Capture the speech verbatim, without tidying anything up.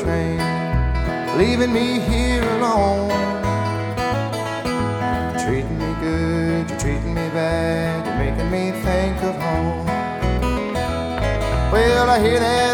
train, leaving me here alone. You're treating me good, you're treating me bad, you're making me think of home. Well, I hear that